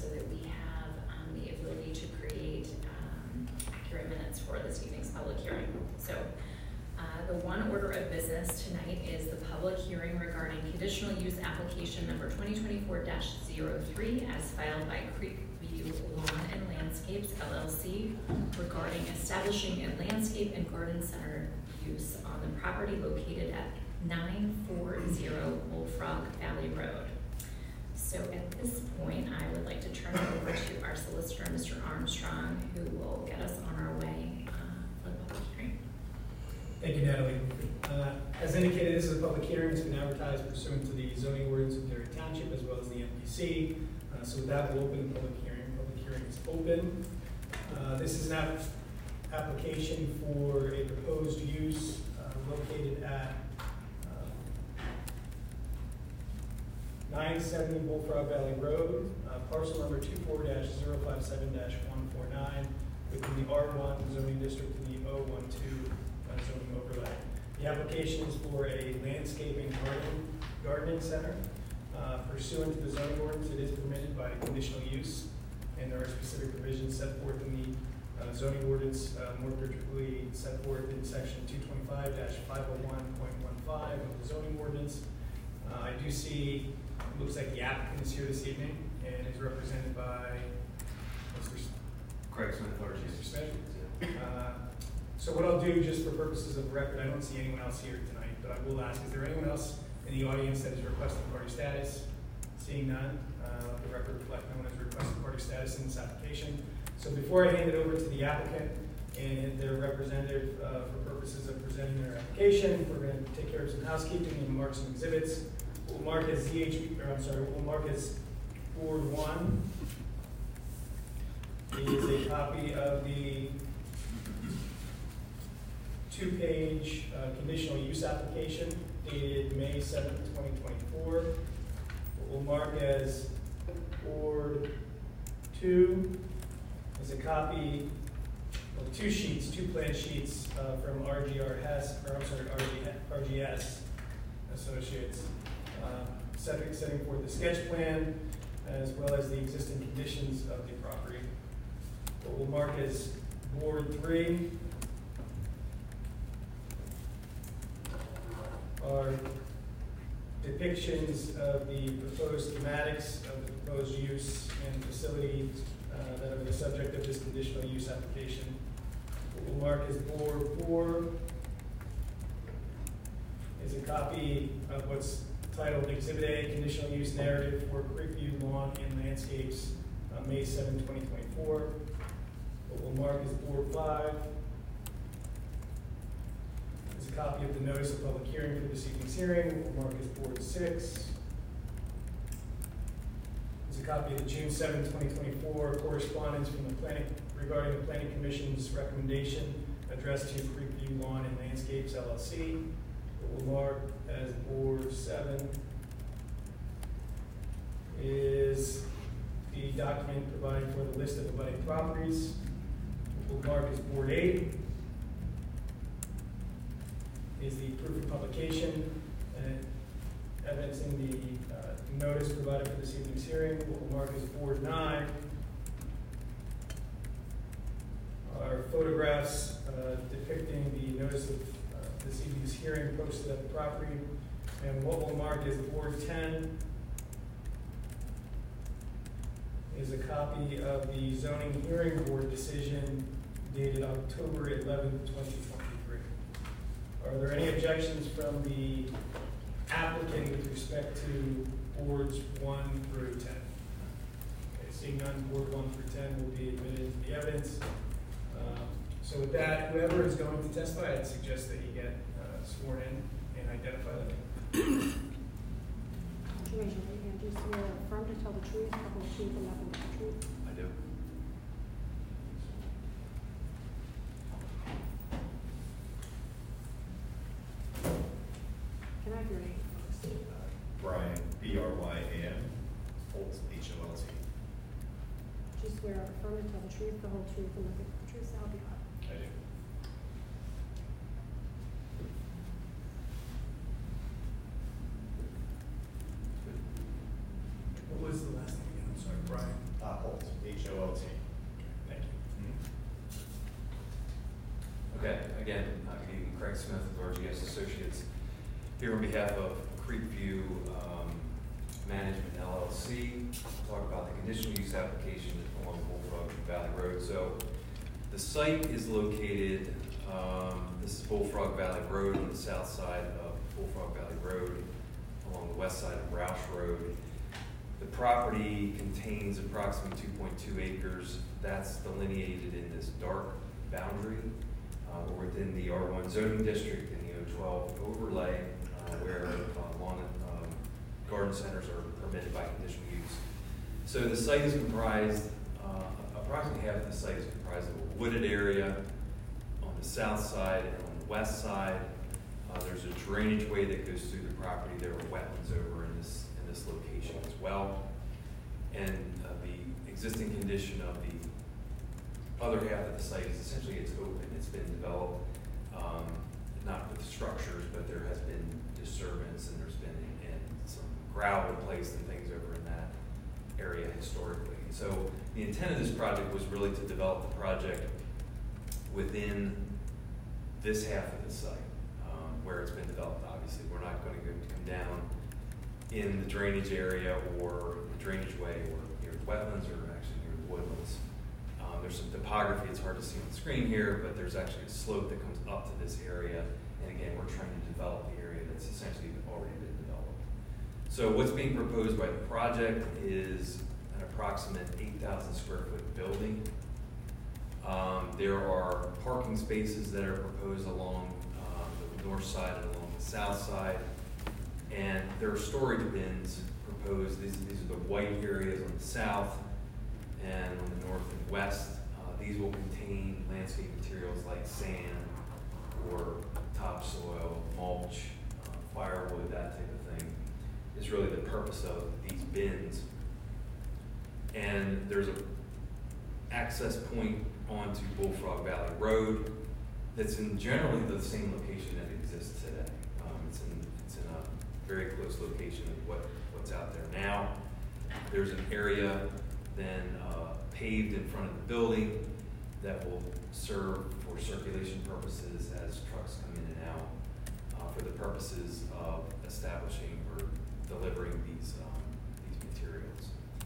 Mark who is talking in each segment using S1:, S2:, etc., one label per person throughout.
S1: so that we have the ability to create accurate minutes for this evening's public hearing. So the one order of business tonight is the public hearing regarding conditional use application number 2024-03 as filed by Creekview Lawn and Landscapes LLC regarding establishing a landscape and garden center use on the property located at 940 Bullfrog Valley Road. So at this point, I would like to turn it over to our solicitor, Mr. Armstrong, who will get us on our way for the public hearing.
S2: Thank you, Natalie. As indicated, this is a public hearing. It's been advertised pursuant to the zoning ordinance of Dairy Township as well as the MPC. So with that, we'll open the public hearing. Public hearing is open. This is an application for a proposed use located at 970 Bullfrog Valley Road, parcel number 24-057-149, within the R1 zoning district in the 012 zoning overlay. The application is for a landscaping gardening center. Pursuant to the zoning ordinance, it is permitted by conditional use, and there are specific provisions set forth in the zoning ordinance, more particularly set forth in section 225-501.15 of the zoning ordinance. I do see, it looks like the applicant is here this evening and is represented by Mr.
S3: Craig Smith,
S2: Mr. Smith. So what I'll do, just for purposes of record, I don't see anyone else here tonight, but I will ask, is there anyone else in the audience that is requesting party status? Seeing none, the record reflect no one has requested party status in this application. So before I hand it over to the applicant and their representative for purposes of presenting their application, we're going to take care of some housekeeping and mark some exhibits. We'll mark as we'll mark as Board 1 is a copy of the two-page conditional use application dated May 7th, 2024. What we'll mark as Board 2 is a copy of two plan sheets from RGS Associates, setting forth the sketch plan as well as the existing conditions of the property. What we'll mark as Board 3 are depictions of the proposed schematics of the proposed use and facility that are the subject of this conditional use application. What we'll mark as Board 4 is a copy of what's titled Exhibit A, Conditional Use Narrative for Creekview Lawn and Landscapes, May 7, 2024. What we'll mark as Board 5 is a copy of the notice of public hearing for this evening's hearing. We'll mark as Board 6 is a copy of the June 7, 2024 correspondence from the regarding the Planning Commission's recommendation addressed to Creekview Lawn and Landscapes LLC. What we'll mark as Board 7 is the document providing for the list of abutting properties. What we'll mark as Board 8 is the proof of publication evidencing the notice provided for this evening's hearing. What we'll mark as Board 9 are photographs depicting the notice of this evening's hearing posted at the property. And what we'll mark as Board 10 is a copy of the zoning hearing board decision dated October 11, 2023. Are there any objections from the applicant with respect to Boards 1 through 10? Okay, seeing none, Board 1 through 10 will be admitted to the evidence. So with that, whoever is going to testify, I'd suggest that you get sworn in and identify them.
S4: Raise your right hand. Do you swear or affirm to tell the truth, the whole truth, and nothing but the truth?
S3: I do.
S4: Can I have your name?
S5: Brian, B-R-Y-A-N, Holt, H-O-L-T.
S4: Do you swear or affirm to tell the truth, the whole truth, and nothing but the truth? So help you God.
S5: I do.
S2: What was the last name again? I'm sorry, Brian.
S3: Again, good evening, Craig Smith with RGS Associates, here on behalf of Creekview Management LLC, to talk about the conditional use application along Bullfrog Valley Road. So the site is located, this is Bullfrog Valley Road on the south side of Bullfrog Valley Road, along the west side of Roush Road. The property contains approximately 2.2 acres. That's delineated in this dark boundary. We're within the R1 zoning district and the O12 overlay, where lawn and garden centers are permitted by conditional use. So the site is comprised, approximately half of the site is comprised of a wooded area on the south side and on the west side. There's a drainage way that goes through the property. There are wetlands over in this location as well. And the existing condition of the other half of the site is essentially it's open. It's been developed, not with structures, but there has been disturbance and there's been some gravel placed and things over in that area historically. So the intent of this project was really to develop the project within this half of the site, where it's been developed. Obviously, we're not going to come down in the drainage area or the drainage way or near the wetlands or actually near the woodlands. There's some topography, it's hard to see on the screen here, but there's actually a slope that comes up to this area. And again, we're trying to develop the area that's essentially already been developed. So what's being proposed by the project is an approximate 8,000 square foot building. There are parking spaces that are proposed along the north side and along the south side. And there are storage bins proposed. These are the white areas on the south and on the north and west. These will contain landscape materials like sand or topsoil, mulch, firewood, that type of thing, is really the purpose of these bins. And there's an access point onto Bullfrog Valley Road that's in generally the same location that exists today. It's in a very close location of what's out there now. There's an area then paved in front of the building that will serve for circulation purposes as trucks come in and out for the purposes of establishing or delivering these materials.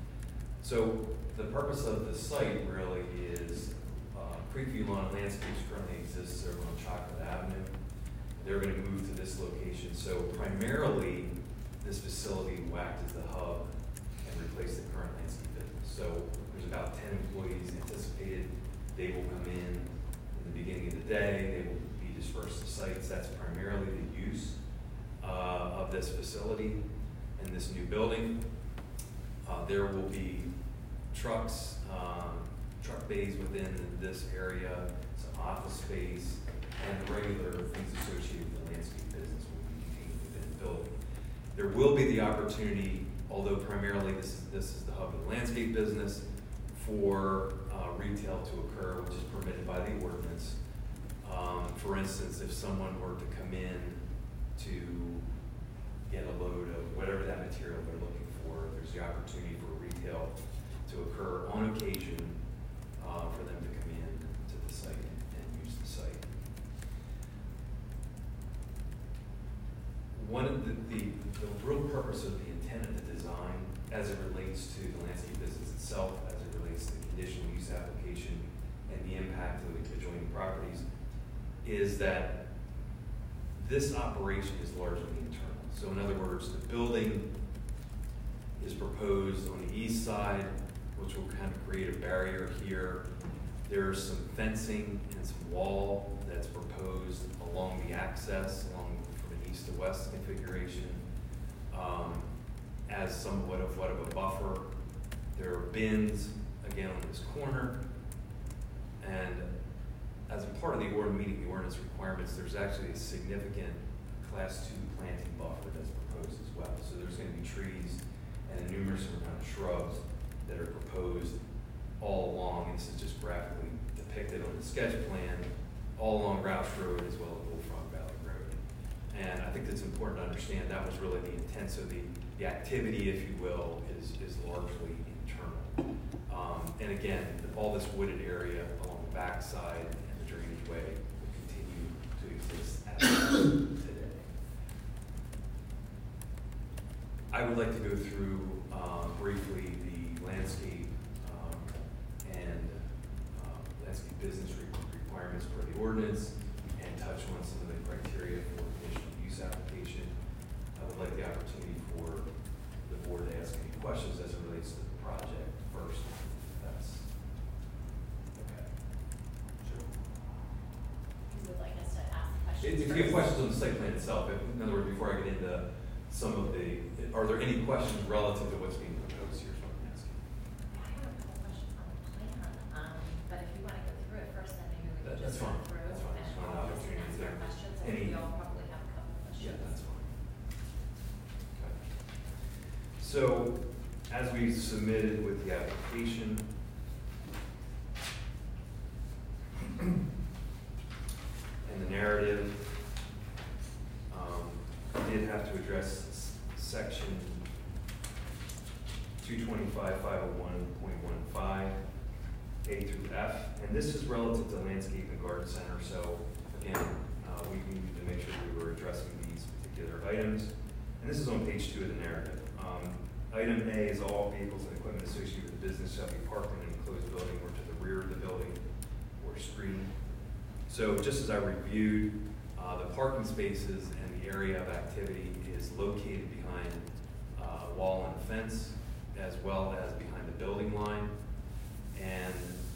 S3: So the purpose of the site really is Creekview Lawn and Landscapes currently exists over on Chocolate Avenue. They're going to move to this location. So primarily this facility will act as the hub and replace the current landscape business. So there's about 10 employees anticipated. They will come in the beginning of the day. They will be dispersed to sites. That's primarily the use of this facility and this new building. There will be trucks, truck bays within this area, some office space, and the regular things associated with the landscape business will be contained within the building. There will be the opportunity, although primarily this is the hub of the landscape business, for retail to occur, which is permitted by the ordinance. For instance, if someone were to come in to get a load of whatever that material they're looking for, there's the opportunity for retail to occur on occasion for them to come in to the site and use the site. One of the real purpose of the intent of the design as it relates to the landscape business itself, as it relates to the conditional use application and the impact of the adjoining properties, is that this operation is largely internal. So in other words, the building is proposed on the east side, which will kind of create a barrier here. There's some fencing and some wall that's proposed along the access, along from an east to west configuration, as somewhat of a buffer. There are bins, again, on this corner. And as a part of the meeting the ordinance requirements, there's actually a significant Class 2 planting buffer that's proposed as well. So there's going to be trees and a numerous amount of shrubs that are proposed all along. And this is just graphically depicted on the sketch plan, all along Roush Road as well as Bullfrog Valley Road. And I think it's important to understand that was really the intent. So the activity, if you will, is largely internal. And again, all this wooded area along the back side and the drainage way will continue to exist as of today. I would like to go through briefly the landscape and landscape business requirements for the ordinance and touch on some of the criteria for conditional use application. I would like the opportunity for the board to ask any questions as it relates to the project first. That's okay. Sure.
S6: You would like us to ask questions?
S3: If you have questions on the site plan itself, in other words, before I get into some of the, are there any questions relative to what's being proposed here? Is what I'm asking.
S6: I have a couple questions on the plan, but if you want to go through it first, then maybe we can
S3: That's
S6: just
S3: fine.
S6: go through
S3: That's fine. Just want an
S6: and
S3: opportunity
S6: answer
S3: to-
S6: your questions. I
S3: any-
S6: think we all probably have a couple questions.
S3: Yeah, that's fine. Okay. So, as we submitted with the application, and the narrative, I did have to address section 225-501.15, A through F, and this is relative to landscape and garden center, so again, we needed to make sure we were addressing these particular items, and this is on page 2 of the narrative. Item A is all vehicles and equipment associated with the business shall be parked in an enclosed building or to the rear of the building or street. So just as I reviewed, the parking spaces and the area of activity is located behind a wall and a fence, as well as behind the building line, and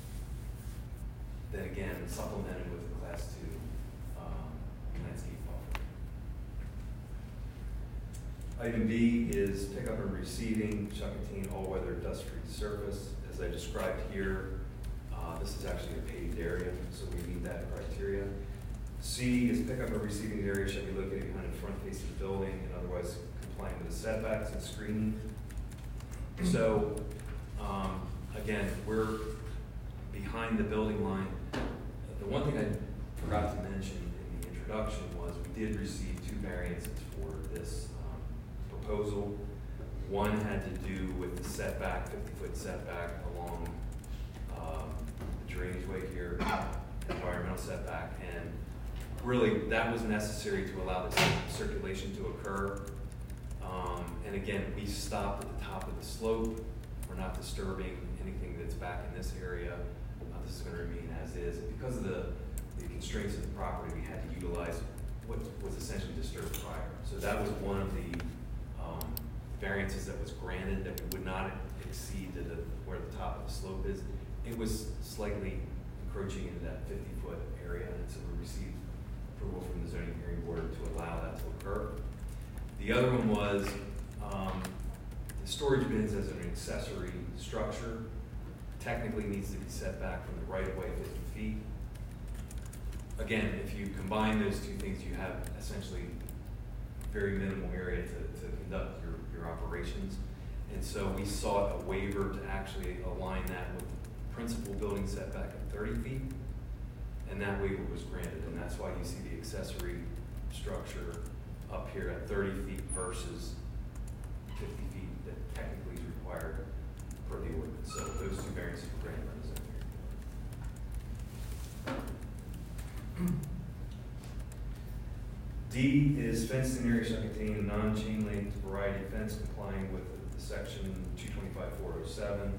S3: then again supplemented with a Class 2 landscape buffer. Item B is pickup and receiving shall contain all-weather dust-free surface. As I described here, this is actually a paved area, so we meet that criteria. C is pickup and receiving area shall be located behind the front face of the building and otherwise complying with the setbacks and screening. So, again, we're behind the building line. The one thing I forgot to mention in the introduction was we did receive 2 variances for this proposal. One had to do with the setback, 50-foot setback along the drainage way here, environmental setback, and really that was necessary to allow the circulation to occur. And again, we stopped at the top of the slope. We're not disturbing anything that's back in this area. This is going to remain as is. And because of the constraints of the property, we had to utilize what was essentially disturbed prior. So that was one of the variances that was granted, that we would not exceed to where the top of the slope is. It was slightly encroaching into that 50-foot area, and so we received approval from the zoning hearing board to allow that to occur. The other one was the storage bins as an accessory structure technically needs to be set back from the right-of-way 50 feet. Again, if you combine those two things, you have essentially very minimal area to conduct your operations. And so we sought a waiver to actually align that with the principal building setback at 30 feet. And that waiver was granted, and that's why you see the accessory structure up here at 30 feet versus 50 feet that technically is required per the ordinance. So those 2 variances were granted by the zoning hearing board. D is fenced in area shall contain a non-chain link variety fence complying with the section 225-407.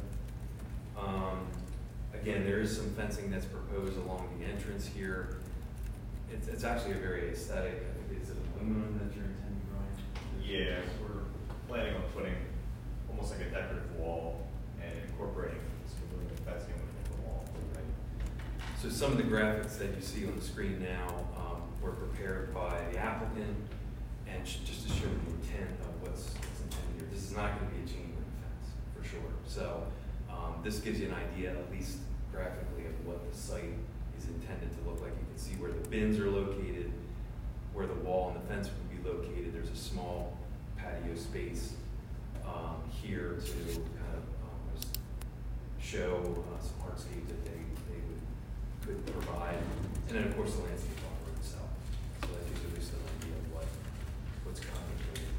S3: Again, there is some fencing that's proposed along the entrance here. It's actually a very aesthetic. I think it's aluminum that you're intending, Brian?
S5: Yeah, we're planning on putting almost like a decorative wall and incorporating some aluminum fencing within the wall. Right?
S3: So some of the graphics that you see on the screen now were prepared by the applicant, and just to show the intent of what's intended here. This is not going to be a chain link fence, for sure. So this gives you an idea, at least graphically, of what the site is intended to look like. You can see where the bins are located, where the wall and the fence would be located. There's a small patio space here to kind of just show some hardscape that they could provide. And then, of course, the landscape buffer itself. So that gives you at least an idea of what's contemplated.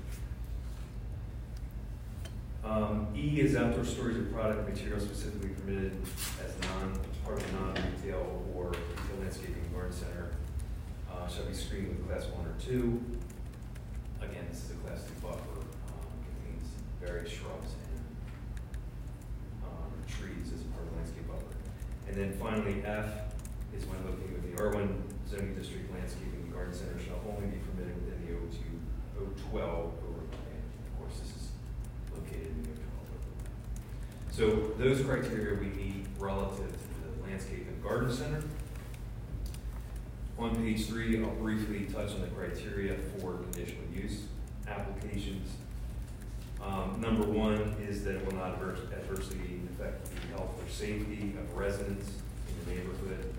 S3: E is outdoor storage of product material specifically permitted as part of a non-retail or retail landscaping garden center. shall be screened with class 1 or 2. Again, this is a class 2 buffer, contains various shrubs and trees as part of the landscape buffer. And then finally, F is when looking with the R1 zoning district, landscaping and garden center shall only be permitted within the O12 overlay. Of course, this is located in the O12 overlay. So those criteria we meet relative to the landscape and garden center. On page 3, I'll briefly touch on the criteria for conditional use applications. Number 1 is that it will not adversely affect the health or safety of residents in the neighborhood.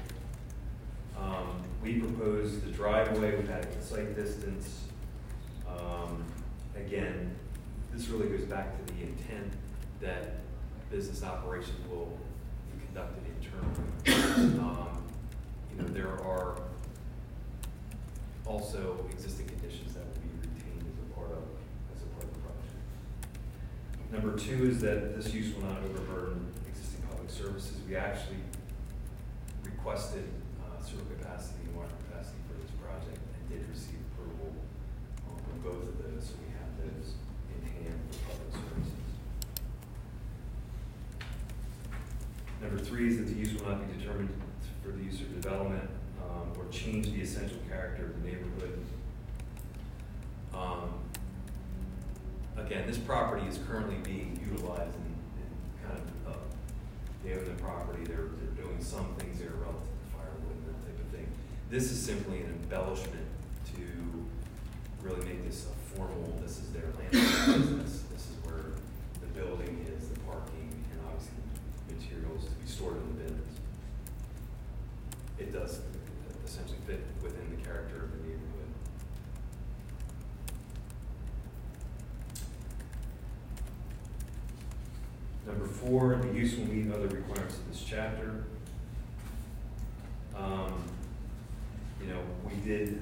S3: We propose the driveway with adequate site distance. Again, this really goes back to the intent that business operations will be conducted internally. There are also existing conditions that will be retained as a part of the project. Number 2 is that this use will not overburden existing public services. We actually requested sewer capacity and water capacity for this project and did receive approval on both of those, so we have those in hand for public services. Number 3 is that the use will not be determined for the use of development or change the essential character of the neighborhood. Again, this property is currently being utilized in kind of, they own the property, they're doing some things that are relative to firewood and that type of thing. This is simply an embellishment to really make this a formal, this is their land business, this is where the building is, the parking, and obviously materials to be stored in the bins. It does essentially fit within the character of the neighborhood. Number 4, the use will meet other requirements of this chapter. We did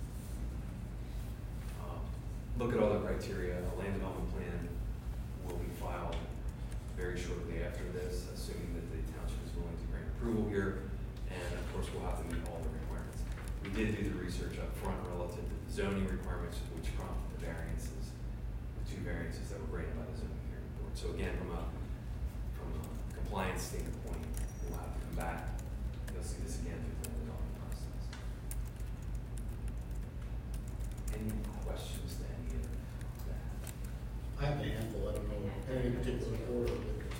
S3: look at all the criteria. A land development plan will be filed very shortly after this, assuming that the township is willing to grant approval here. And of course, we'll have to meet all the requirements. We did do the research up front relative to the zoning requirements, which prompted the variances, the 2 variances that were granted by the zoning hearing board. So again, from a compliance standpoint, we'll have to come back. You'll see this again through the development process. Any questions to any of that?
S7: I have a handful, I don't know any particular order.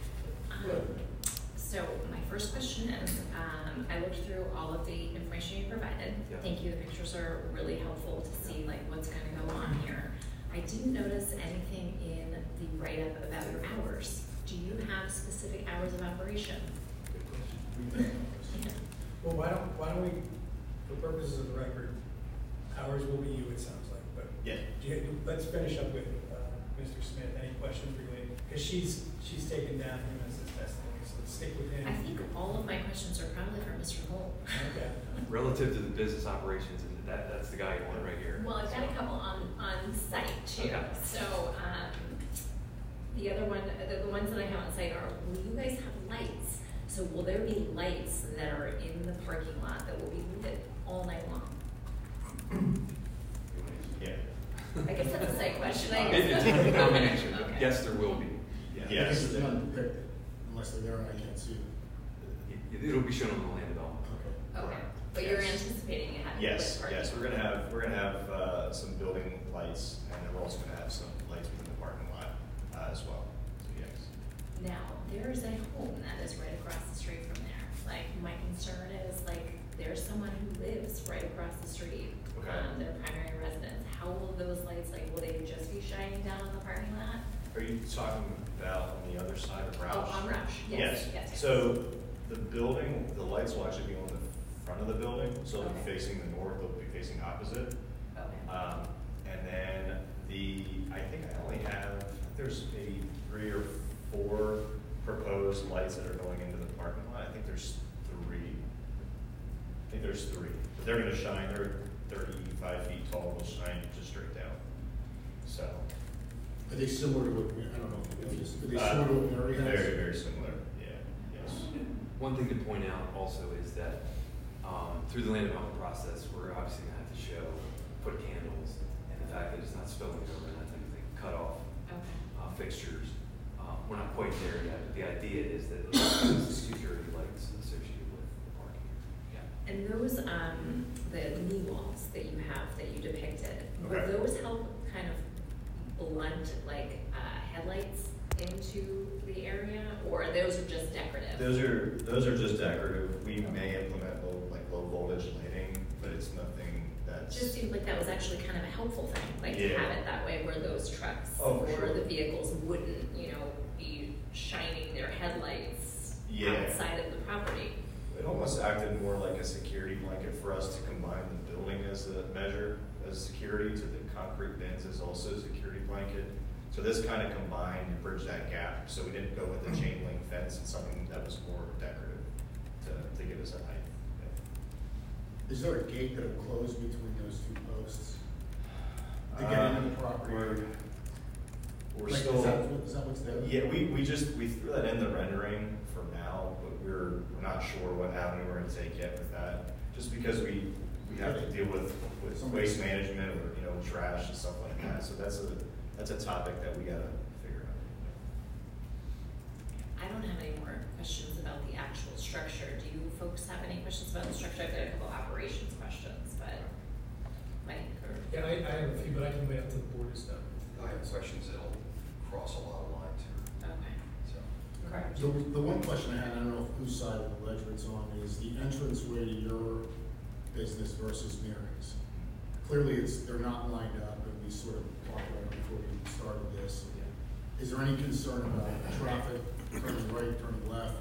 S1: So my first question is, I looked through all of the information you provided.
S3: Yeah.
S1: Thank you. The pictures are really helpful to see like what's going to go on here. I didn't notice anything in the write-up about your hours. Do you have specific hours of operation?
S3: Good question.
S1: Yeah.
S2: Well, why don't we, for purposes of the record, ours will be you, it sounds like, but
S5: Yeah.
S2: let's finish up with Mr. Smith. Any questions related? Because she's taken down him as his testimony, so let's stick with him.
S1: I think all of my questions are probably for Mr. Holt.
S2: Okay.
S3: Relative to the business operations, and that's the guy you want right here.
S1: Well, I've got a couple on site too.
S3: Okay.
S1: So the other one, the ones that I have on site are, will you guys have lights? So will there be lights that are in the parking lot that will be lit all night long?
S5: Yeah.
S1: I guess that's a site question.
S3: It's a combination.
S1: Okay.
S3: Yes, there will be.
S7: I
S5: Yes.
S7: guess it's not depicted, unless they're there and I can't see it.
S3: It'll be shown on the land development.
S7: Okay.
S1: Okay, but you're
S5: Yes.
S1: anticipating it having
S5: Yes,
S1: lit parking?
S5: yes, we're gonna have some building lights, and then we're also gonna have some lights within the parking lot as well. So yes.
S1: Now, there is a home that is right across the street from there. Like, my concern is, like, there's someone who lives right across the street.
S5: Okay.
S1: Their primary residence. How will those lights, like, will they just be shining down on the parking lot?
S5: Are you talking about on the other side of Roush?
S1: Oh, on Roush, yes, yes.
S5: So the building, the lights will actually be on the front of the building, so they'll be
S1: Okay.
S5: facing the north, they'll be facing opposite.
S1: Okay.
S5: And then I think I only have, there's maybe 3 or 4 proposed lights that are going into the parking lot. I think there's 3. But they're gonna shine, they're 35 feet tall, they'll shine just straight down. So.
S7: Are they similar to what, I don't know, are they similar to what Mary has?
S5: Very, very similar, yeah, yes.
S3: One thing to point out also is that Through the land development process, we're obviously gonna have to show, put candles, and the fact that it's not spilling over, and I think they cut off
S1: Okay.
S3: fixtures. We're not quite there yet, but the idea is that there's security lights associated with the parking. Yeah.
S1: And those, the knee walls that you have, that you depicted, would
S5: Okay.
S1: those help kind of blunt, like, headlights into the area, or those are just decorative?
S5: Those are just decorative. We may implement low voltage lighting, but it's nothing that's.
S1: Just seemed like that was actually kind of a helpful thing, like to
S5: Yeah.
S1: have it that way where those trucks
S5: Oh, for
S1: or
S5: sure.
S1: the vehicles wouldn't, be shining their headlights
S5: Yeah.
S1: outside of the property.
S5: It almost acted more like a security blanket for us to combine the building as a measure as security to the concrete bins as also a security blanket. So this kind of combined and bridged that gap. So we didn't go with the chain link fence and something that was more decorative to give us a height.
S7: Is there a gate that will close between those two posts to get into the property?
S5: We're
S7: Like,
S5: still.
S7: is that what's there?
S5: Yeah, we threw that in the rendering for now, but we're not sure what avenue we're gonna take yet with that. Just because we have to deal with waste management or, trash and stuff like that. So that's a topic that we gotta figure out.
S1: I don't have any more questions about the actual structure. Do you folks have any questions about the structure? I've got a couple operations questions, but Mike or?
S2: Yeah, I have a few, but I can wait up till the board is done.
S8: I have questions that'll cross a lot of lines here,
S1: Okay.
S8: so.
S1: Correct.
S7: The one question I had, I don't know whose side of the ledger it's on, is the entranceway to your business versus Mary's. Clearly, they're not lined up, and we sort of talked about it before we started this. Is there any concern about traffic turning right, turning left?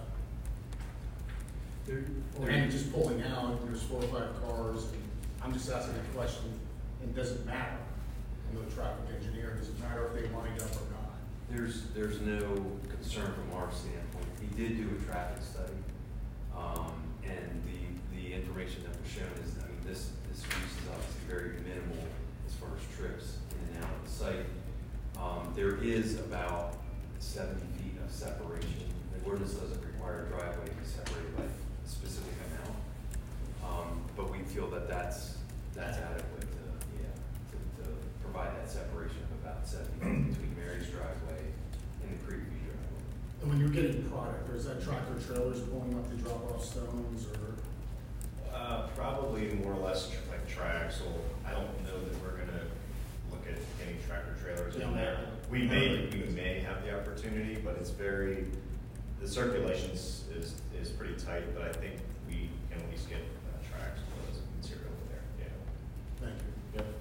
S7: And just pulling out, and there's 4 or 5 cars, and I'm just asking a question, and does it matter? I'm no traffic engineer, does it matter if they line up or not?
S3: There's no concern from our standpoint. We did do a traffic study, and the information that was shown is, this use is obviously very minimal as far as trips in and out of the site. There is about 70 feet of separation. The ordinance doesn't require a driveway to be separated by a specific amount, but we feel that that's adequate to provide that separation of about 70 feet between Mary's driveway and the Creekview driveway.
S7: And when you're getting product, or is that tractor trailers pulling up to drop off stones, or?
S5: Probably more or less like triaxle. I don't know that we're gonna look at getting tractor trailers in there. We may have the opportunity, but the circulation is pretty tight, but I think we can at least get triaxle as a material over there, yeah.
S7: Thank you.
S5: Yep.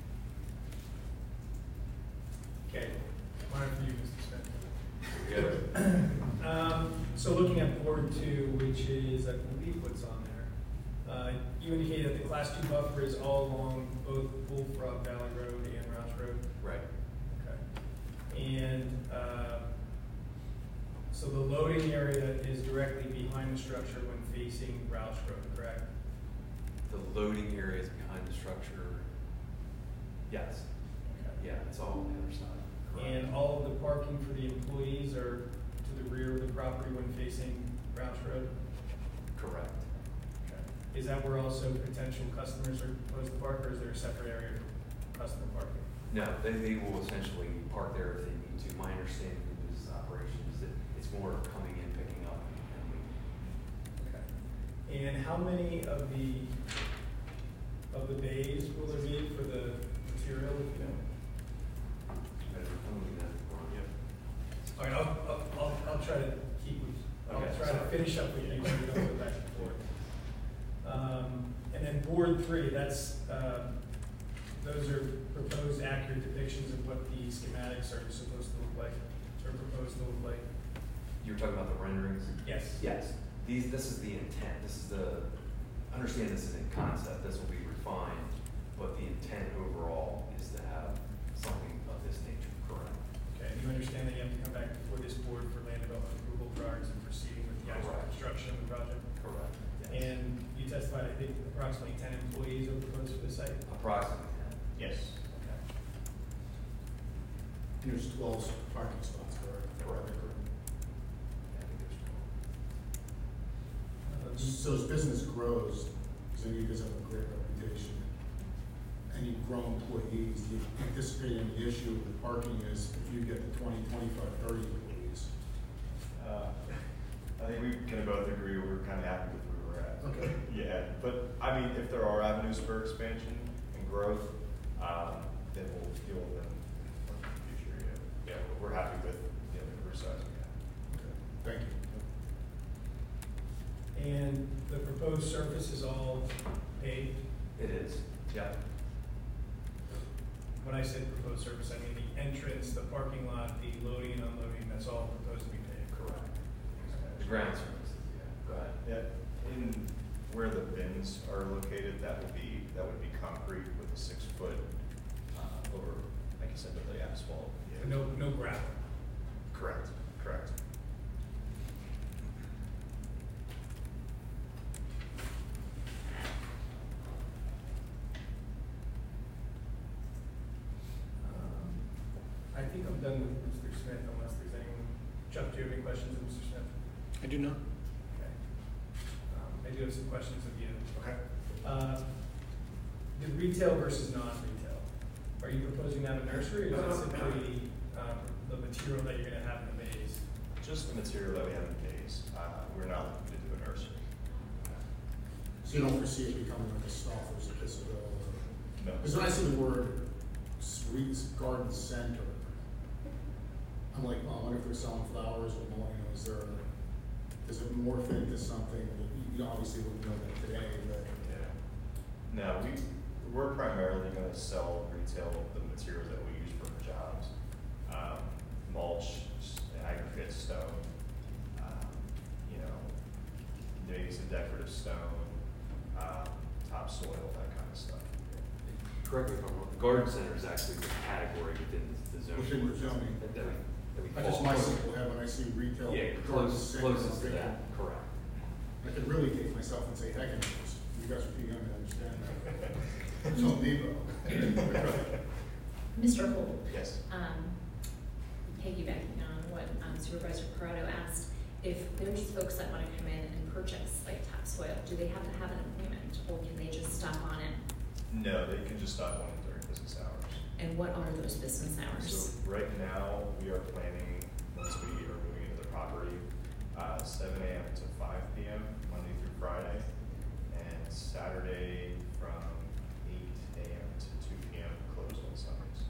S2: Okay, mine for you, Mr. Smith.
S3: Yeah.
S2: So looking at board 2, which is, I believe, what's on there, you indicated that the class 2 buffer is all along both Bullfrog Valley Road and Roush Road.
S3: Right.
S2: Okay. And so the loading area is directly behind the structure when facing Roush Road, correct?
S3: The loading area is behind the structure. Yes.
S2: Okay.
S3: Yeah, it's all on the other side. Correct.
S2: And all of the parking for the employees are to the rear of the property when facing Roush Road?
S3: Correct.
S2: Okay. Is that where also potential customers are supposed to park, or is there a separate area for customer parking?
S3: No, they will essentially park there if they need to. My understanding of this operation is that it's more coming in, picking up, and leaving.
S2: Okay. And how many of the bays will there be for the material, if you know? All right, I'll try to
S3: Okay,
S2: try to
S3: sorry.
S2: finish up with you when we don't go back and forth. And then board 3, those are proposed accurate depictions of what the schematics are supposed to look like, or proposed to look like.
S3: You're talking about the renderings?
S2: Yes.
S3: Yes. This is the intent. Understand this is in concept. This will be refined, but the intent overall is to have something of this nature. Correct.
S2: Okay, you understand that you have to come back before this board for land development approval prior to proceeding with the actual
S3: Correct.
S2: construction of the project?
S3: Correct. Yes.
S2: And you testified, I think, approximately 10 employees are proposed for the site?
S3: Approximately 10.
S5: Yes.
S2: Okay.
S7: There's 12 parking spots, correct?
S3: Correct. I think there's 12.
S7: So as business grows, because I know you guys have a great reputation. And you've grown employees, do you anticipate any issue with parking is if you get the 20, 25, 30 employees?
S5: I think we can both agree we're kind of happy with where we're at.
S7: Okay.
S5: Yeah, but I mean, if there are avenues for expansion and growth, then we'll deal with them in the future. Yeah, but we're happy with the career size we have.
S7: Okay, thank you.
S2: And the proposed surface is all paved?
S3: It is, yeah.
S2: When I said proposed surface, I mean the entrance, the parking lot, the loading and unloading, that's all proposed to be paved?
S5: Correct.
S3: The ground surfaces, yeah, go ahead.
S5: Yeah, in where the bins are located, that would be concrete with a 6-foot over, like you said, with the asphalt.
S2: So no gravel?
S5: Correct.
S2: I think I'm done with Mr. Smith unless there's anyone. Chuck, do you have any questions of Mr. Smith?
S7: I do not.
S2: Okay. I do have some questions of you.
S5: Okay.
S2: The retail versus non-retail, are you proposing that a nursery or is it simply the material that you're gonna have in the bays?
S5: Just the material that we have in the bays. We're not looking to do a nursery.
S7: So you don't foresee it becoming like a Stouffer's or Isabel?
S5: No.
S7: Because when I see the word Sweets Garden Center, I'm like, oh, I wonder if they're selling flowers or more, does it morph into something? You obviously wouldn't know that today, but.
S5: Yeah. No, we're primarily going to sell retail the materials that we use for the jobs. Mulch, aggregate, stone, maybe some decorative stone, topsoil, that kind of stuff.
S3: Correct me if I'm wrong, the garden center is actually the category within the zoning.
S7: Within the zoning.
S3: That we
S7: That's just
S3: call
S7: my
S3: it.
S7: simple head when I see retail.
S3: Yeah,
S7: garden center,
S3: closest to
S7: I'm
S3: that,
S7: thinking,
S3: correct.
S7: I could really take myself and say, heck, you guys are too young to understand that. It's Home Depot.
S1: Mr. Holt?
S5: Yes.
S1: Piggybacking on what Supervisor Corrado asked, if there's folks that want to come in and purchase like topsoil, do they have to have an appointment or can they just stop on it?
S5: No, they can just stop on it during business hours.
S1: And what are those business hours?
S5: So right now, we are planning, once we are moving into the property, 7 a.m. to 5 p.m., Monday through Friday, and Saturday from 8 a.m. to 2 p.m., closed on Sundays.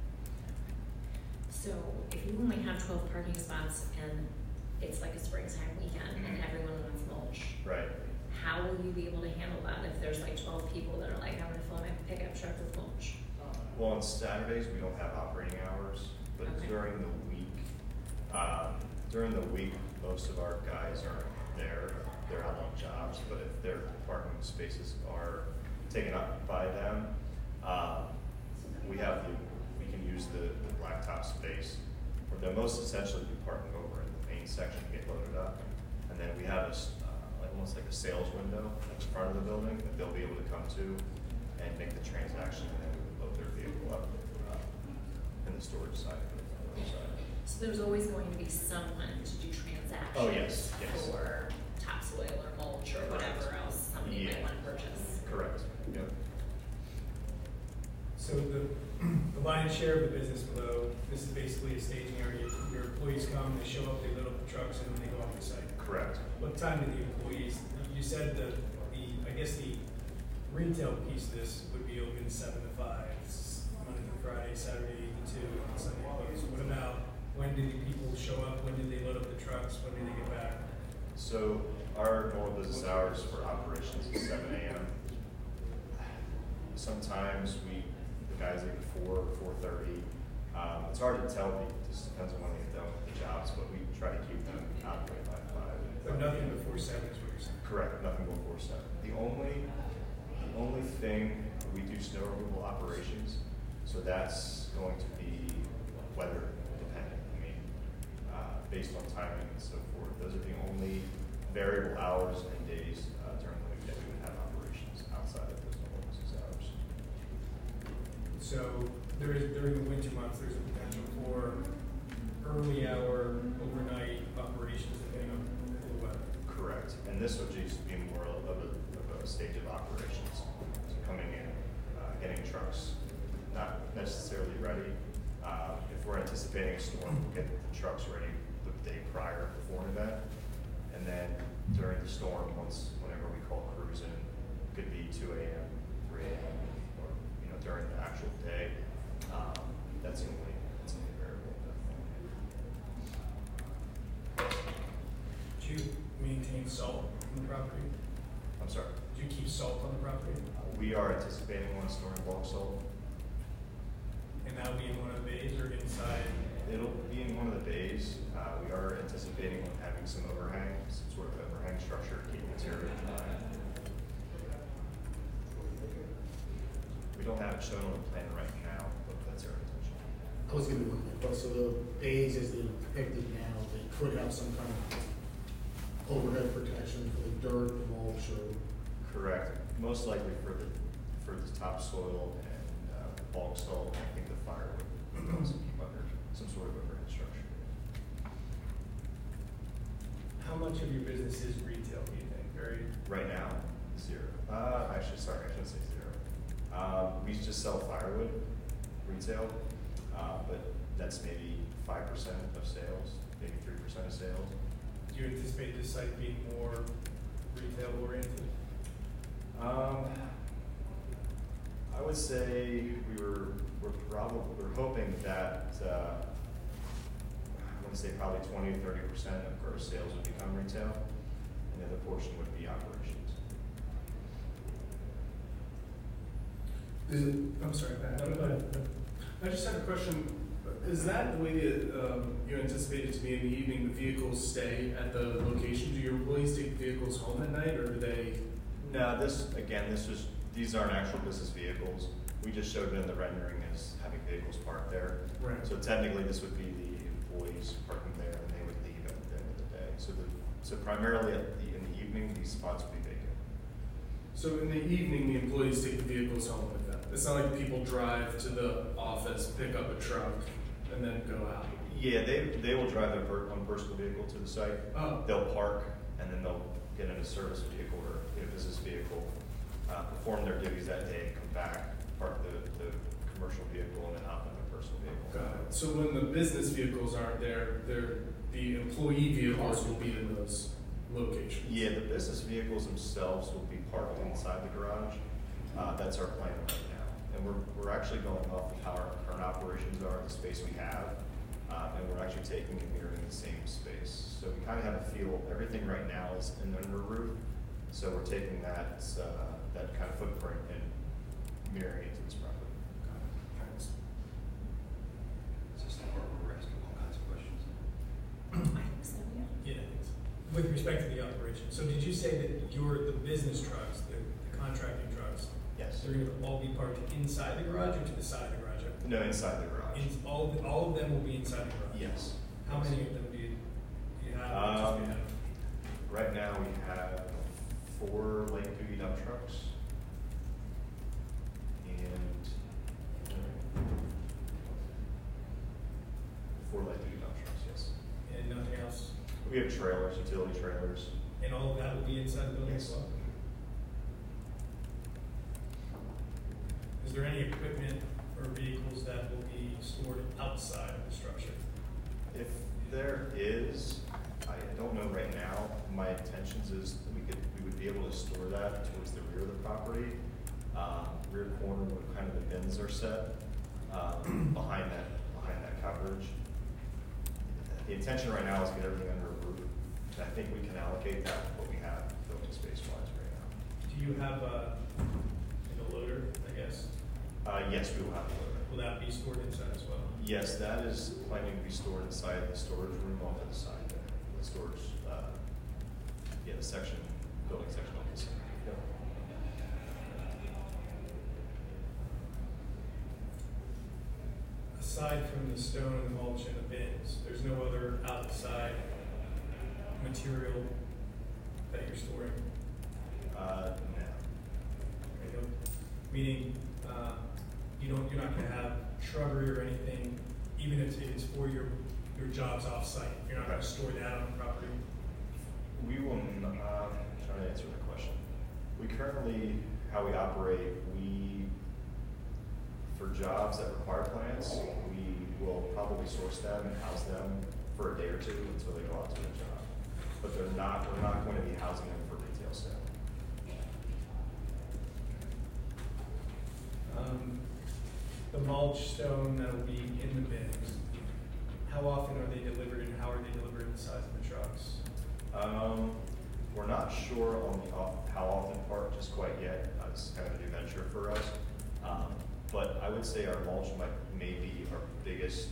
S1: So if you only have 12 parking spots and it's like a springtime weekend and everyone wants mulch,
S5: Right.
S1: how will you be able to handle that if there's like 12 people that are like, I'm gonna fill my pickup truck with mulch?
S5: Well, on Saturdays, we don't have operating hours, but
S1: Okay.
S5: during the week, most of our guys aren't there. They're out on jobs, but if their parking spaces are taken up by them, we can use the blacktop space. Or they'll most essentially be parking over in the main section to get loaded up. And then we have almost like a sales window at the front of the building that they'll be able to come to and make the transaction, and then we would load their vehicle up in the storage side of the other side.
S1: So there's always going to be someone to do transactions.
S5: Oh, yes, yes.
S1: For topsoil or mulch or whatever else somebody might
S5: Yeah.
S1: want to purchase.
S5: Correct. Yep.
S2: So the lion's share of the business below, this is basically a staging area. Your employees come, they show up, they load up the trucks, and then they go off the site.
S5: Correct.
S2: What time do the employees, you said the retail piece of this would be open 7 to 5, Monday through Friday, Saturday 8 to 2, and Sunday closed. What about, when do the people show up, when do they load up the trucks, when do they get back?
S5: So our normal business hours for operations is 7 a.m. Sometimes the guys leave at 4 or 4:30. It's hard to tell, it just depends on when they get done with the jobs, but we try to keep them out of the way by 5.
S2: But nothing before 7 is what you're saying?
S5: Correct, nothing before 7. The only thing, we do snow removal operations, so that's going to be weather dependent. I mean, based on timing and so forth. Those are the only variable hours and days during the week that we would have operations outside of those normal business hours.
S2: So during the winter months, there's a potential for early hour, overnight operations depending on the weather.
S5: Correct, and this would just be more of a stage of operations. So coming in, getting trucks not necessarily ready. If we're anticipating a storm, we'll get the trucks ready the day prior before an event. And then during the storm, whenever we call crews in, could be 2 a.m., 3 a.m., or during the actual day. That's the only variable.
S2: Do you maintain salt on the property?
S5: I'm sorry.
S2: Do you keep salt on the property?
S5: We are anticipating one storing bulk salt.
S2: And that will be in one of the bays or inside?
S5: It'll be in one of the bays. We are anticipating having some overhang, some sort of overhang structure to keep material dry. We don't have it shown on the plan right now, but that's our intention.
S7: I was gonna look, so the bays as they're depicted now, they could have some kind of overhead protection for the dirt, the mulch, or.
S5: Correct. Most likely for the topsoil and bulk salt, I think the firewood would also keep under some sort of overhead structure.
S2: How much of your business is retail, do you think?
S5: Right now, 0. Actually, sorry, I shouldn't say 0. We just sell firewood retail, but that's maybe 5% of sales, maybe 3% of sales.
S2: Do you anticipate this site being more retail oriented?
S5: I would say we're hoping that I want to say probably 20 to 30% of gross sales would become retail, and the other portion would be operations.
S2: I'm sorry, Pat.
S9: No, go ahead. I just had a question. Is that the way that you anticipate it to be in the evening? The vehicles stay at the location? Do your employees take vehicles home at night, or do they?
S5: No, these aren't actual business vehicles. We just showed it in the rendering as having vehicles parked there.
S9: Right.
S5: So technically, this would be the employees parking there, and they would leave at the end of the day. So primarily in the evening, these spots would be vacant.
S9: So in the evening, the employees take the vehicles home with them. It's not like people drive to the office, pick up a truck, and then go out.
S5: Yeah, they will drive their own personal vehicle to the site.
S9: Oh.
S5: They'll park, and then they'll get in a service vehicle or a business vehicle, perform their duties that day, come back, park the commercial vehicle, and then hop in their personal vehicle.
S9: Got it. So when the business vehicles aren't there, the employee vehicles will be in those locations?
S5: Yeah, the business vehicles themselves will be parked inside the garage. That's our plan right now. And we're actually going off of how our current operations are, the space we have, and we're actually taking and mirroring the same space. So we kind of have a feel, everything right now is in under roof, so we're taking that kind of footprint and mirroring it to this property.
S9: Thanks.
S8: Is this the part where we're asking all kinds of questions?
S1: I think so, yeah.
S2: Yeah. With respect to the operation, so did you say that the business trucks, the contracting trucks,
S5: Yes.
S2: they're going to all be parked inside the garage or to the side of the garage?
S5: No, inside the garage.
S2: All of them will be inside the garage?
S5: Yes.
S2: How many of them do you have?
S5: Right now we have 4 light-duty dump trucks and 4 light-duty dump trucks, yes.
S2: And nothing else?
S5: We have trailers, utility trailers.
S2: And all of that will be inside the building as
S5: Yes.
S2: well? Is there any equipment or vehicles that will be stored outside of the structure?
S5: If there is, I don't know right now. My intentions is that we would be able to store that towards the rear of the property, rear corner where kind of the bins are set, behind that coverage. The intention right now is to get everything under a roof. And I think we can allocate that with what we have building space wise right now.
S2: Do you have a loader, I guess?
S5: Yes, we will have a loader.
S2: Will that be stored inside as well?
S5: Yes, that is planning to be stored inside the storage room on the side there. The storage, the section, building section on the side. Yep.
S2: Aside from the stone and the mulch and the bins, there's no other outside material that you're storing?
S5: No.
S2: You know, meaning, you're not gonna have shrubbery or anything, even if it's for your jobs off-site, you're not gonna store that on the property?
S5: We will, trying to answer the question. We currently currently, how we operate, for jobs that require plants, we will probably source them and house them for a day or two until they go out to a job. But we're not going to be housing them for retail sale.
S2: The mulch stone that will be in the bins, how often are they delivered and how are they delivered in the size of the trucks?
S5: We're not sure on the how often part just quite yet. It's kind of a new venture for us. But I would say our mulch may be our biggest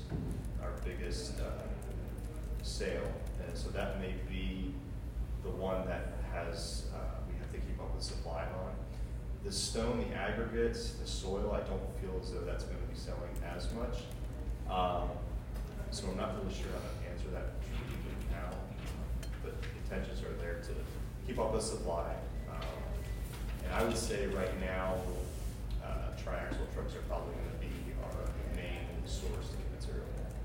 S5: sale, and so that may be the one that has we have to keep up with supply on. The stone, the aggregates, the soil, I don't feel as though that's going to be selling as much. So I'm not really sure how to answer that now, but the intentions are there to keep up with supply. And I would say right now, triaxle trucks are probably going to be our main source to get material.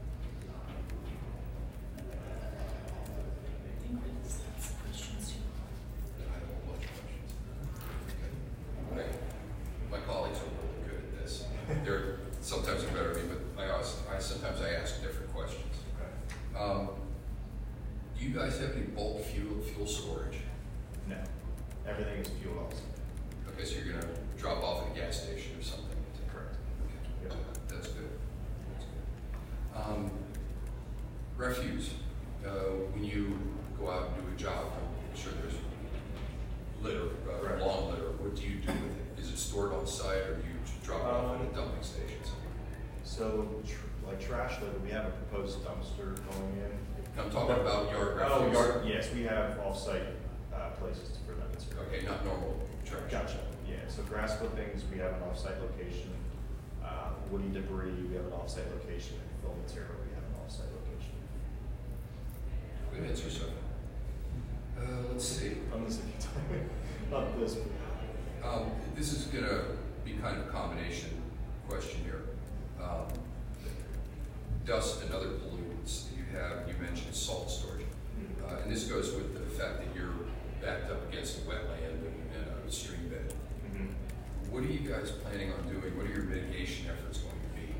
S8: My colleagues are really good at this. They're sometimes they're better than me, but sometimes I ask different questions.
S5: Okay.
S8: Do you guys have any bulk fuel storage?
S5: No, everything is fuel also.
S8: Okay, so you're gonna drop off at a gas station or something.
S5: Correct.
S8: Okay.
S5: Yep.
S8: That's good. Refuse. When you go out and do a job, I'm sure there's litter,
S5: Right.
S8: lawn litter. What do you do with it? Is it stored on site, or do you drop it off at a dumping station?
S5: So, like trash litter, we have a proposed dumpster going in.
S8: I'm talking about yard refuse.
S5: Oh, yard, yes, we have off-site places for them.
S8: Okay, not normal trash.
S5: Gotcha. Yeah, so grass clippings, we have an off-site location. Woody debris, we have an off-site location. And fill material, we have an off-site location.
S8: Good answer, sir. Let's see.
S5: On this, not this.
S8: This is going to be kind of a combination question here. Dust and other pollutants that you have, you mentioned salt storage. And this goes with the fact that you're backed up against a wetland and a stream bed.
S5: Mm-hmm.
S8: What are you guys planning on doing? What are your mitigation efforts going to be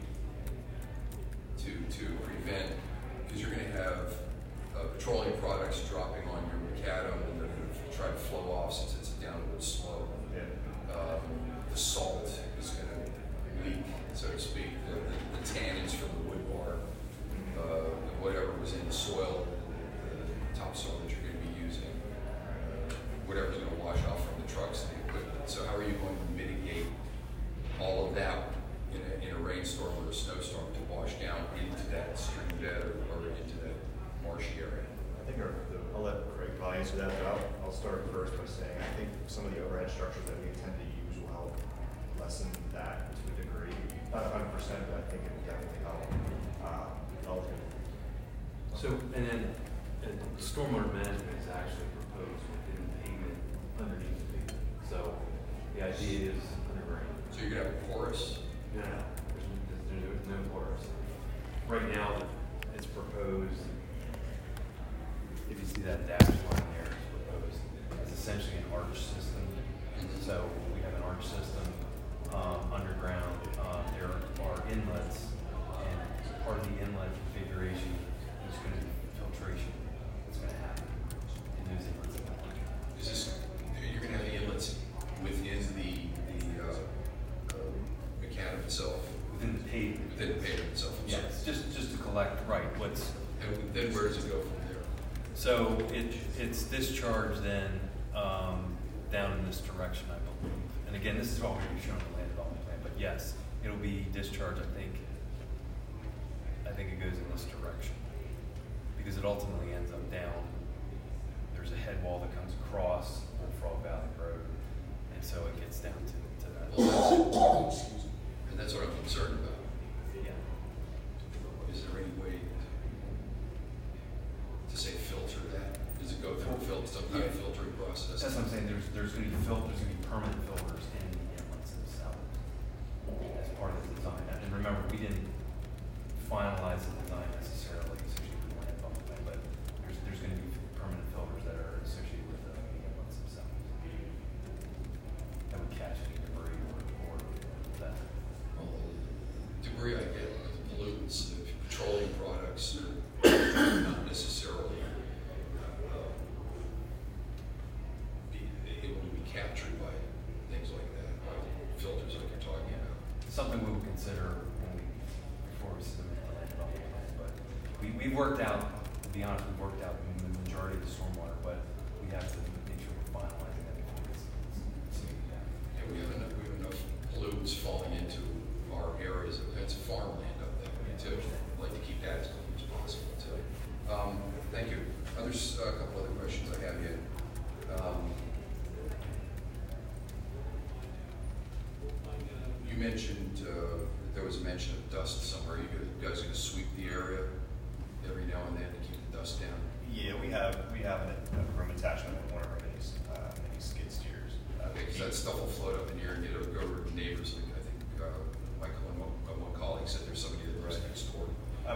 S8: to prevent, because you're going to have petroleum products dropping on your macadam and they're going to try to flow off since it's a downward slope.
S5: Yeah.
S8: The salt is going to leak, so to speak, the tannins from the wood bar, whatever was in the soil, the topsoil that you're going to be using, whatever's going to wash off from the trucks and the equipment. So how are you going to mitigate all of that in a rainstorm or a snowstorm to wash down into that stream bed or into that marshy area?
S5: I think I'll let Craig probably answer that, but I'll start first by saying I think some of the overhead structures that we intend to use will help lessen that to a degree. Not 100%, but I think it will definitely help.
S3: So, and then stormwater management is actually proposed within the pavement, underneath the pavement. So the idea is underground.
S8: So you're going to have a porous?
S3: No, there's no porous. Right now, it's proposed, if you see that dashed line there, it's proposed, it's essentially an arch system. So we have an arch system underground. There are inlets, and part of the inlet configuration is going to be filtration that's going to happen in those inlets.
S8: Is this, you're going to have the inlets within the macadam itself?
S3: Within the pavement.
S8: Within the pavement itself?
S3: Yes, just to collect, right, what's...
S8: And then where does it go from there?
S3: So it's discharged then down in this direction, I believe. And again, this is all going to be shown in the land development plan, but yes, it'll be discharged, I think it goes in this direction. Because it ultimately ends up down, there's a head wall that comes across Old Frog Valley Road, and so it gets down to that.
S8: Well, excuse me. And that's what I'm concerned about.
S3: Yeah.
S8: Is there any way to say filter that? Does it go through some kind of filtering process?
S3: That's what I'm saying. There's going to be filters, going to be permanent filters in the inlets themselves as part of the design. And remember, we didn't finalize the design necessarily associated with the land development plan, but there's going to be permanent filters that are associated with the inlets themselves. something we will consider before we submit the land development plan. But we've worked out, to be honest, we've worked out the majority of the stormwater, but we have to make sure we're finalizing that before we submit that.
S8: Yeah, we have enough pollutants falling into our areas. It's farmland up there too. I'd like to keep that as clean as possible too. Thank you. Others, a couple other questions I have here. You mentioned there was a mention of dust somewhere. You guys going to sweep the area every now and then to keep the dust down?
S5: Yeah, we have a room attachment with one of our mini skid steers.
S8: Okay, because that stuff will float up in here and get over to neighbors. I think Michael and one colleague said there's somebody that lives next door.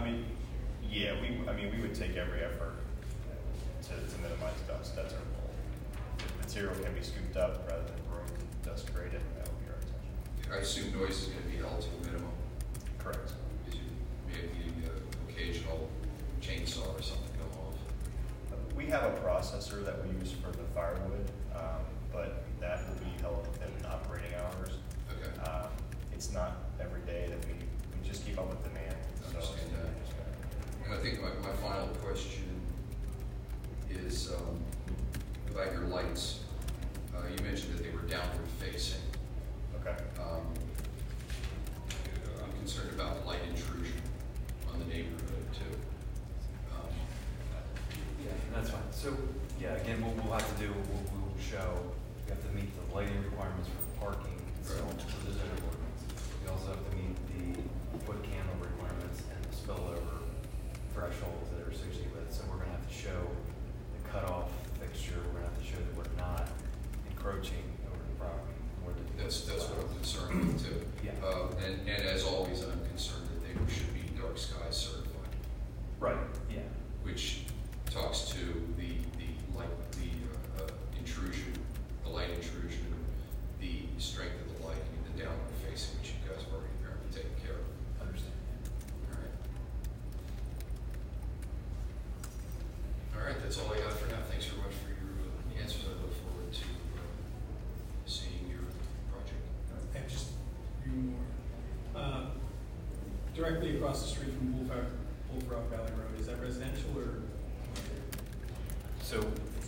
S5: We would take every effort to minimize dust. That's our goal. If material can be scooped up rather than room dust graded, that would be our intention.
S8: I assume noise is going to be held to a minimum.
S5: Correct.
S8: Because you may have the occasional chainsaw or something go off.
S5: We have a processor that we use for the firewood, but that will be held within operating hours.
S8: Okay.
S5: It's not every day that we just keep up with demand.
S8: I understand that. And I think my final question is about your lights. You mentioned that they were downward facing.
S5: Okay.
S8: I'm concerned about light intrusion on the neighborhood too.
S3: Yeah, that's fine. So, yeah, again, what we'll have to do, we'll show, we have to meet the lighting requirements for the parking, so for the zoning ordinance. We also have to meet the foot candle requirements and the spillover thresholds that are associated with it. So we're gonna have to show the cutoff fixture, we're gonna have to show that we're not encroaching over the property.
S8: That's what I'm concerned with too.
S3: Yeah.
S8: And as always, I'm concerned that they should be dark sky certified.
S3: Right, yeah.
S8: Which talks to the intrusion, the light intrusion, the strength of the light, and the downward facing, which you guys have already apparently taken care of.
S3: Understand.
S8: All right, that's all I got for now. Thanks very much for your answers. I look forward to seeing your project.
S2: And just a few more. Directly across the street from Bullfrog Valley Road, is that residential or?
S3: So,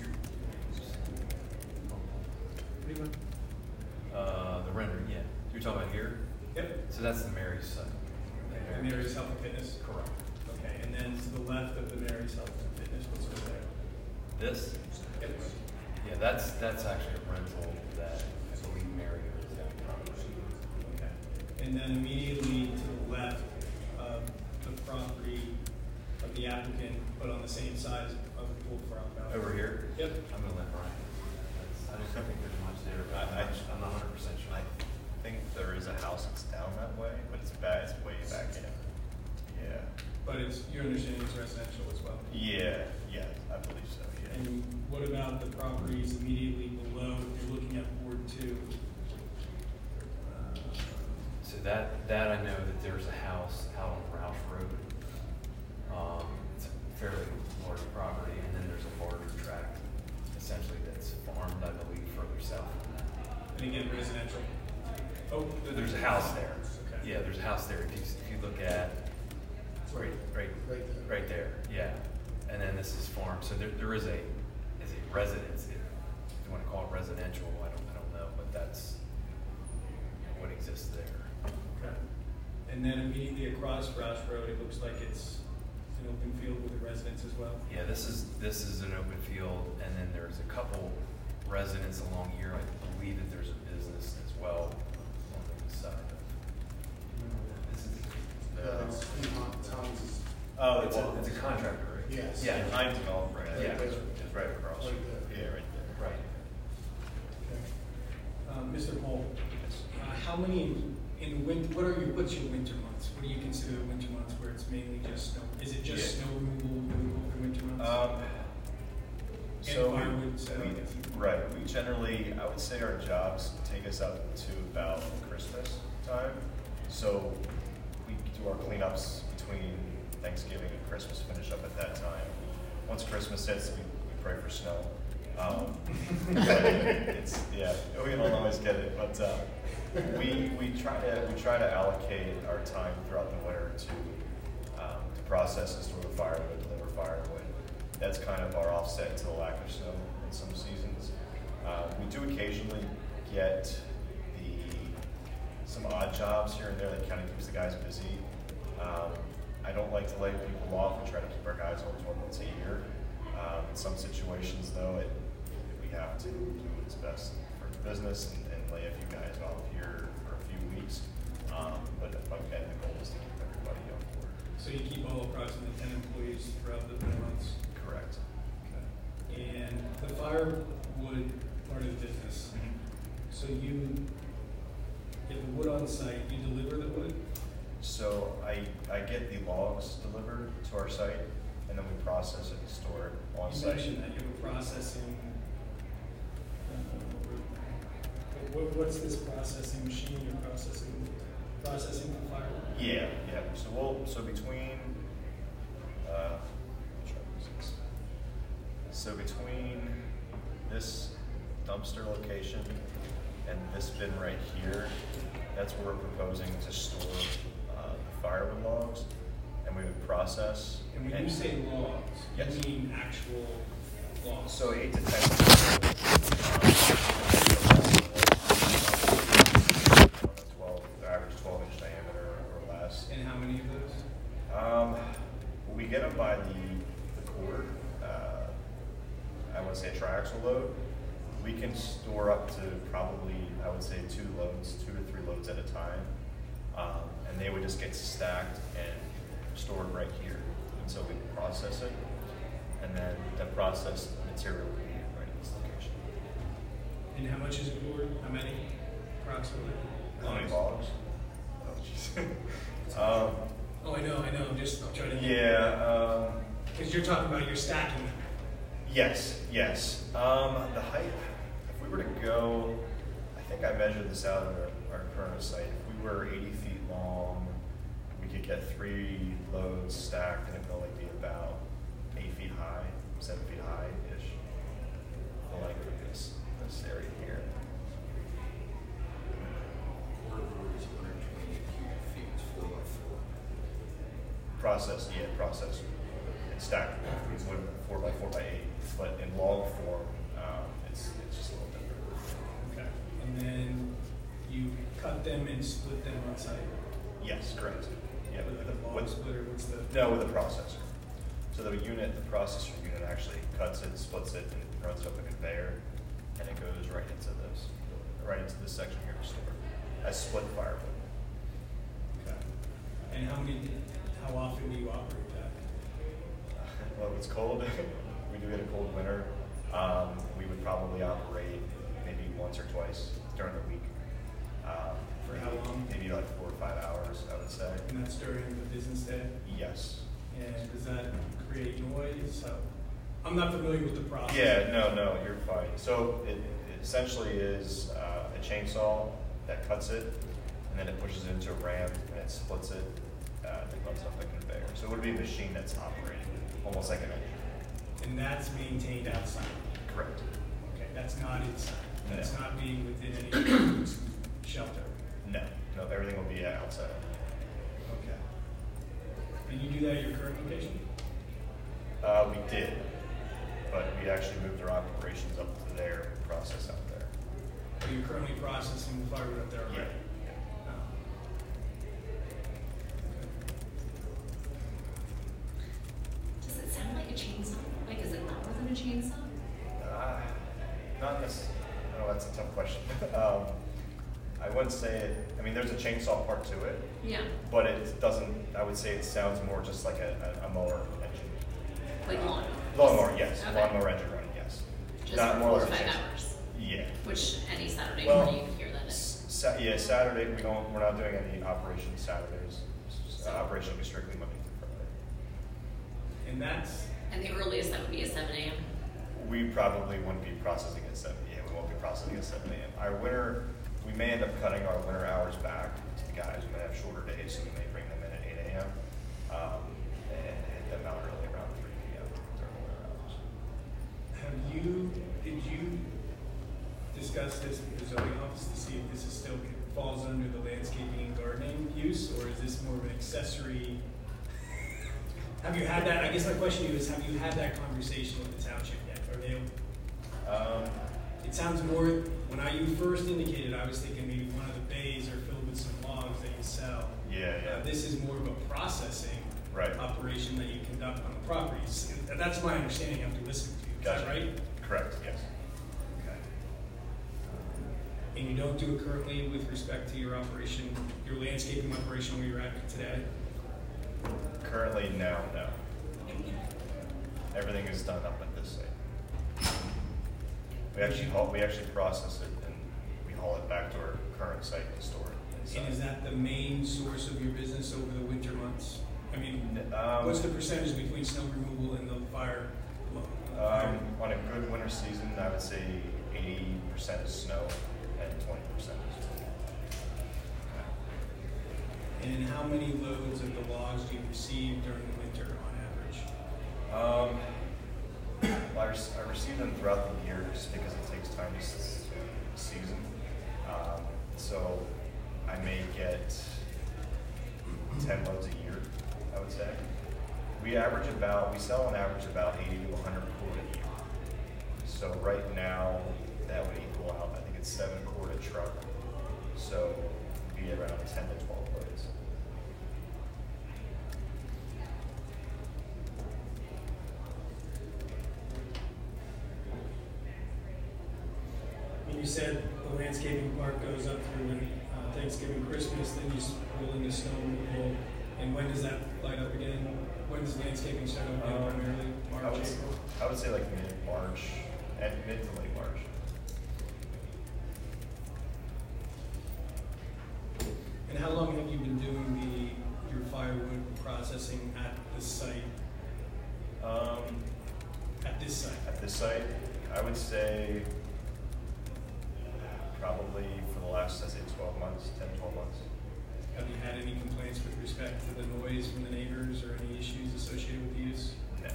S3: the rendering, yeah. You're talking about here?
S2: Yep.
S3: So that's the Mary's site.
S2: The Mary's Health and Fitness?
S3: Correct.
S2: Okay, and then to the left of the Mary's Health and Fitness, what's over there?
S3: This?
S2: Yep.
S3: Yeah, that's actually a rental that I believe Mary owns that property.
S2: Okay. And then immediately to the left of the property of the applicant, but on the same side of Bullfrog Valley.
S3: Over here?
S2: Yep.
S3: I'm gonna let Brian. I don't think there's much there, but I'm not 100% sure.
S5: I think there is a house that's down that way, but it's way back in. Yeah.
S2: But your understanding is residential as well?
S5: Yeah, I believe so, yeah.
S2: And what about the properties immediately below, if you're looking at Ward 2?
S3: So that I know that there's a house out on Roush Road. It's a fairly large property, and then there's a larger tract, essentially that's farmed, I believe, further south from that.
S2: And again, residential? Oh,
S3: There's a house there.
S2: Okay.
S3: Yeah, there's a house there. If you look at right there, yeah. And then this is farm. So there is a residence. If you want to call it residential, I don't know, but that's what exists there.
S2: Okay. And then immediately across Roush Road, it looks like it's an open field with a residence as well?
S3: Yeah, this is an open field, and then there's a couple residents along here. I believe that there's a business as well on the side of. This is
S7: Tom's.
S5: Oh,
S3: it's a contractor, right?
S7: Yes.
S3: Yeah.
S5: Behind developer,
S3: Yeah.
S5: It's right across.
S7: Right there.
S5: Yeah, right there.
S3: Right.
S2: Okay. Mr. Cole, how many what's your winter months? What do you consider the winter months where it's mainly just snow? Is it just snow removal over the winter months?
S5: So
S2: firewood,
S5: right, we generally, I would say our jobs take us up to about Christmas time. So we do our cleanups between Thanksgiving and Christmas, finish up at that time. Once Christmas hits, we pray for snow. But it's, yeah, we don't always get it, but we try to allocate our time throughout the winter to process and store the firewood, deliver firewood. That's kind of our offset to the lack of snow in some seasons. We do occasionally get some odd jobs here and there that kind of keeps the guys busy. I don't like to lay people off and try to keep our guys always once a year. In some situations, though, we have to do what's best for the business and lay a few guys off here for a few weeks. But again, the goal is to keep everybody on board.
S2: So you keep all approximately 10 employees throughout the months?
S5: Correct.
S2: Okay. And the firewood part of the business, so you have the wood on site, you deliver the wood?
S5: So I get the logs delivered to our site, and then we process it and store it on
S2: You
S5: site.
S2: mentioned that you have a processing, what's this processing machine you're processing the firewood?
S5: Yeah. So between between this dumpster location and this bin right here, that's where we're proposing to store the firewood logs, and we would process.
S2: And when you say logs,
S5: Yes.
S2: you mean actual logs?
S5: So 8 to 10. Average 12-inch diameter or less.
S2: And how many of those?
S5: We get them by the cord. I would say a triaxle load. We can store up to probably, I would say, 2 to 3 loads at a time. And they would just get stacked and stored right here. And so we can process it. And then the processed material will be right at this location.
S2: And how much is it for? How many approximately?
S5: How many logs? Oh, jeez.
S2: Oh, I know, I'm just trying to.
S5: Yeah.
S2: Because you're talking about your stacking.
S5: Yes. The height, if we were to go, I think I measured this out at our current site. If we were 80 feet long, we could get 3 loads stacked, and it would only be about 8 feet high, 7 feet high-ish. The length of this area here.
S8: Is 128 cubic feet, it's 4 by 4.
S5: Process. It's stacked. It's 4 by 4 by 8, but in log form, it's just a little different.
S2: Okay. And then you cut them and split them on site?
S5: Yes, correct. Yeah,
S2: With the log splitter, what's the?
S5: No, with a processor. So the processor unit actually cuts it, splits it, and runs up a conveyor, and it goes right into this section here to store as split firewood.
S2: Okay. And how often do you operate that?
S5: Well, it's cold. We do get a cold winter. We would probably operate maybe once or twice during the week.
S2: For how long?
S5: Maybe like 4 or 5 hours, I would say.
S2: And that's during the business day?
S5: Yes.
S2: And does that create noise? I'm not familiar with the process.
S5: Yeah, no, you're fine. So it essentially is a chainsaw that cuts it, and then it pushes it into a ram, and it splits it, and it runs up the conveyor. So it would be a machine that's operating, almost like an engine.
S2: And that's maintained outside?
S5: Correct.
S2: Okay, that's not inside? That's
S5: No.
S2: not being within any shelter?
S5: No, everything will be outside.
S2: Okay. And you do that at your current location?
S5: We did, but we actually moved our operations up to there and process out there.
S2: Are you currently processing the firewood up there already?
S5: Yeah.
S2: Oh.
S1: Does it sound like a chainsaw? Like, is it louder than a chainsaw?
S5: Not necessarily. Oh, that's a tough question. I wouldn't say it. I mean, there's a chainsaw part to it,
S1: Yeah,
S5: but it doesn't. I would say it sounds more just like a mower engine.
S1: like lawnmower.
S5: Lawnmower, yes.
S1: Okay.
S5: Lawnmower engine running, yes.
S1: Just
S5: Not
S1: for
S5: more
S1: 4
S5: or
S1: or
S5: less
S1: 5
S5: chainsaw.
S1: hours,
S5: Yeah.
S1: which any Saturday
S5: Well,
S1: morning you can hear that.
S5: Yeah, Saturday we're not doing any operations Saturdays. Operation will be strictly Monday through Friday.
S2: And that's,
S1: And the earliest that would be at 7 a.m.
S5: We probably wouldn't be processing at 7 a.m. We won't be processing at 7 a.m. We may end up cutting our winter hours back to the guys. We may have shorter days, so we may bring them in at 8 a.m. And hit them out early around 3 p.m. during the winter hours.
S2: have you, in discuss this with the zoning office to see if this is still falls under the landscaping and gardening use, or is this more of an accessory? Have you had that, I guess my question to you is, have you had that conversation with the township yet? Are they, it sounds more, when you first indicated, I was thinking maybe one of the bays are filled with some logs that you sell.
S5: Yeah.
S2: This is more of a processing
S5: Right.
S2: operation that you conduct on the properties. And that's my understanding after listening to you. Is that
S5: Gotcha.
S2: right?
S5: Correct, yes.
S2: Okay. And you don't do it currently with respect to your operation, your landscaping operation where you're at today?
S5: Currently, no. Everything is done up at this site. We actually process it and we haul it back to our current site to store it inside.
S2: And is that the main source of your business over the winter months? I mean,
S5: Um,
S2: what's the percentage between snow removal and the fire?
S5: On a good winter season, I would say 80% is snow and 20% is wind.
S2: And how many loads of the logs do you receive during the winter on average?
S5: I receive them throughout the year just because it takes time to season. So I may get 10 loads a year, I would say. We sell on average about 80 to 100 quart a year. So right now, that would equal out, I think it's 7 quart a truck. So it'd be around 10 to 12 loads.
S2: You said the landscaping part goes up through Thanksgiving, Christmas, then you roll into snow removal. And when does that light up again? When does landscaping start up again primarily? March, April?
S5: I would say like mid-March, and mid to late March.
S2: And how long have you been doing your firewood processing at this site? At this site,
S5: I would say probably for the last, 12 months, 10, 12 months.
S2: Have you had any complaints with respect to the noise from the neighbors or any issues associated with the use?
S5: No.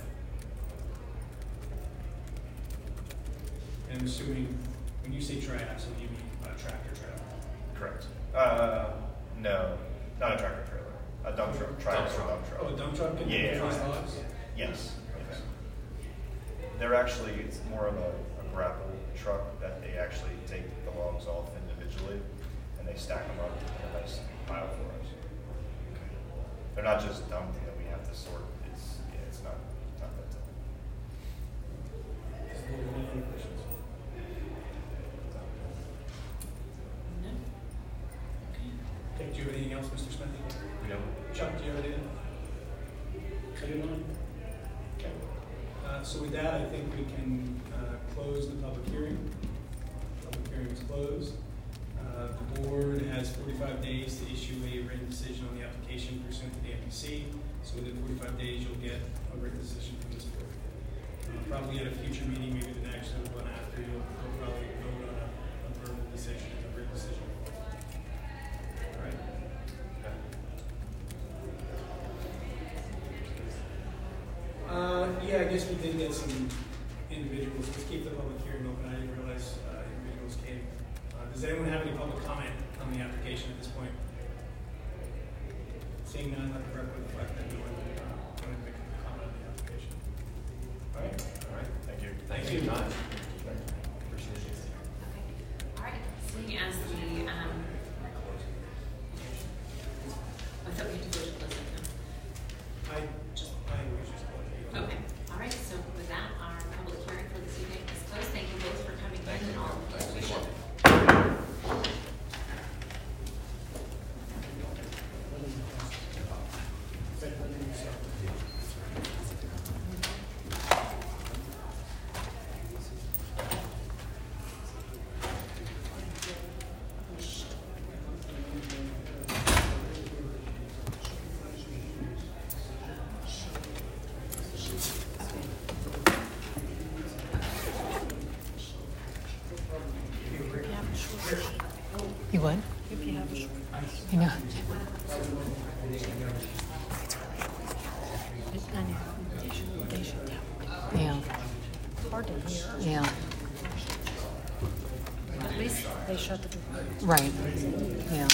S2: And I'm assuming, when you say triaxle, you mean a tractor trailer?
S5: Correct. No, not a tractor trailer. A dump truck. Triaxle dump truck.
S2: Oh, a dump truck can
S5: Yeah.
S2: those logs?
S5: Yes. They're actually, it's more of a grapple truck that they actually take the logs off individually and they stack them up in a nice pile for us. They're not just dumped that we have to sort. It's not that tough.
S2: Any questions?
S1: No?
S2: Okay, do you have anything else, Mr. Smith?
S3: We don't.
S2: Chuck, do you have anything? I do not. Okay. So with that, I think we can close the public hearing. Public hearing is closed. The board has 45 days to issue a written decision on the application pursuant to the MPC. So within 45 days, you'll get a written decision from this board. Probably at a future meeting, maybe the next one after, you'll probably vote on a verbal decision, a written decision. All right. Yeah, I guess we did get some individuals. Let's keep the public hearing open. I didn't realize individuals came. Does anyone have any public comment on the application at this point? Seeing none, let the record reflect that no one wanted to make a comment on the application. All right.
S5: Thank you.
S3: Thanks for your time. Appreciate it.
S1: Okay. All right, seeing as the, I thought we had to go to close it now.
S2: I was just going
S1: Okay, all right, so with that, our public hearing for this evening is closed. Thank you both for coming in and all of the information.
S10: You would? I know. Yeah.
S4: Hard to hear.
S10: Yeah.
S4: They shut the door.
S10: Right, yeah.